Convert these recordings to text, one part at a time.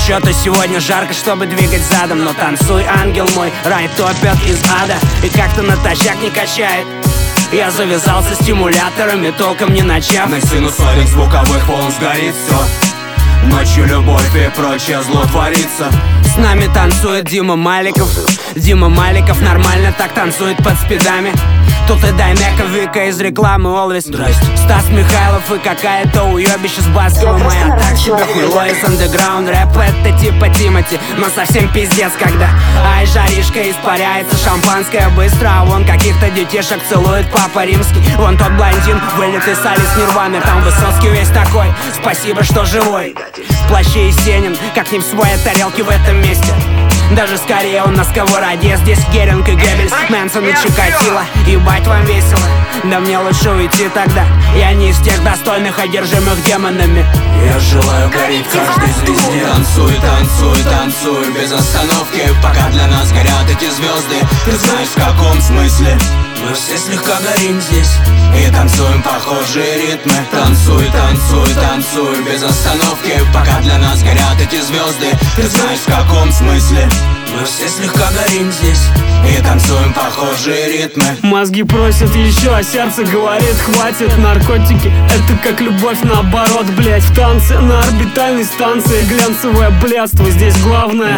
Чё-то сегодня жарко, чтобы двигать задом. Но танцуй, ангел мой, рай топят из ада. И как-то натощак не качает. Я завязался стимуляторами, толком не начав. На синусоидных звуковых волн сгорит все. Ночью любовь и прочее зло творится. С нами танцует Дима Маликов. Дима Маликов нормально так танцует под спидами. Тут и Даймека, Вика из рекламы Always. Здрасте. Стас Михайлов и какая-то уебище с Басковым. Моя так себе хуйло из андеграунд. Рэп это типа Тимати, но совсем пиздец когда. Ай, жаришка испаряется, шампанское быстро. А вон каких-то детишек целует Папа Римский. Вон тот блондин, вылитый с Алис Нирваны. Там Высоцкий весь такой, спасибо, что живой. В плаще Есенин, как не в своей тарелке в этом месте. Даже скорее он на сковороде. Здесь Геринг и Геббельс, Мэнсон и Чикатило. Ебать вам весело, да мне лучше уйти тогда. Я не из тех достойных, одержимых демонами. Я желаю гореть каждой звезде. Танцуй, танцуй, танцуй без остановки, пока для нас горят эти звезды. Ты знаешь в каком смысле? Мы все слегка горим здесь и танцуем похожие ритмы. Танцуй, танцуй, танцуй без остановки, пока для нас горят эти звезды. Ты знаешь в каком смысле? Мы все слегка горим здесь и танцуем похожие ритмы. Мозги просят еще, а сердце говорит хватит. Наркотики — это как любовь наоборот, блять. В танце на орбитальной станции глянцевое блядство здесь главное.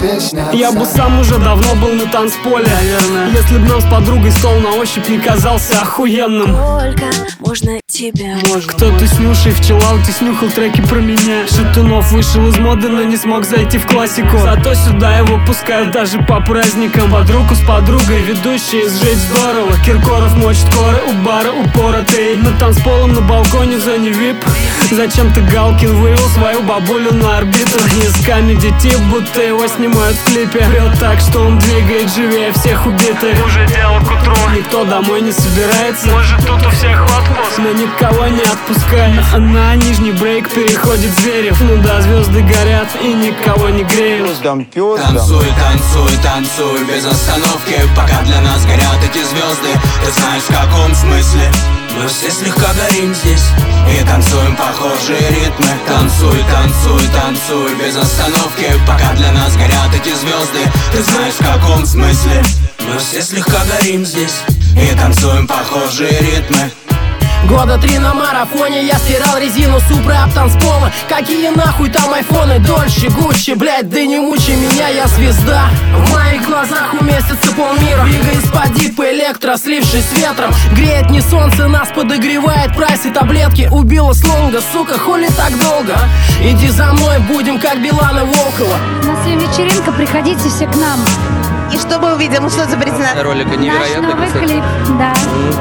Я бы сам уже давно был на танцполе, наверное, если б нам с подругой стол на ощупь не казался охуенным. Сколько можно тебя? Кто-то с Нюшей в чиллауте снюхал треки про меня. Шатунов вышел из моды, но не смог зайти в классику. Зато сюда его пускают даже по праздникам. Под руку с подругой ведущие сжечь здорово. Киркоров мочит коры у бара упоротый. На танцполом на балконе в зоне VIP. Зачем-то Галкин вывел свою бабулю на орбиту. Не с камеди тип, будто его снимают в клипе. Прет так, что он двигает живее всех убитых. Уже дело к утру, никто домой не собирается. Может тут у всех отпуск, но никого не отпускает. На нижний брейк переходит Зверев. Ну да, звезды горят и никого не греют. Танцуй, танцуй, танцуй без остановки, пока для нас горят эти звезды. Ты знаешь в каком смысле? Мы все слегка горим здесь и танцуем похожие ритмы. Танцуй, танцуй, танцуй без остановки, пока для нас горят эти звезды. Ты знаешь в каком смысле? Мы все слегка горим здесь и танцуем похожие ритмы. Года 3 на марафоне я стирал резину Супра об танцполы. Какие нахуй там айфоны, Дольче, Гуччи, блять, да не мучи меня, я звезда. В моих глазах уместится полмира. Бига из-под дипа электро, слившись с ветром. Греет не солнце, нас подогревает прайс и таблетки. Убила слонга, сука, хули так долго? Иди за мной, будем как Билан и Волкова. У нас сегодня вечеринка, приходите все к нам. И что мы увидим? Что изобретено? Ролика Наш невероятно новый красоты. клип, да.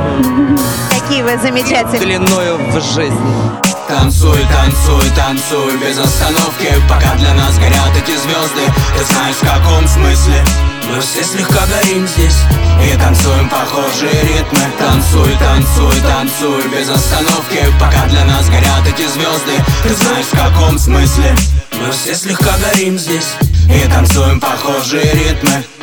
Какие вы замечательные. Длиною в жизнь. Танцуй, танцуй, танцуй без остановки, пока для нас горят эти звезды. Ты знаешь в каком смысле? Мы все слегка горим здесь и танцуем похожие ритмы. Танцуй, танцуй, танцуй без остановки, пока для нас горят эти звезды. Ты знаешь в каком смысле? Мы все слегка горим здесь и танцуем похожие ритмы.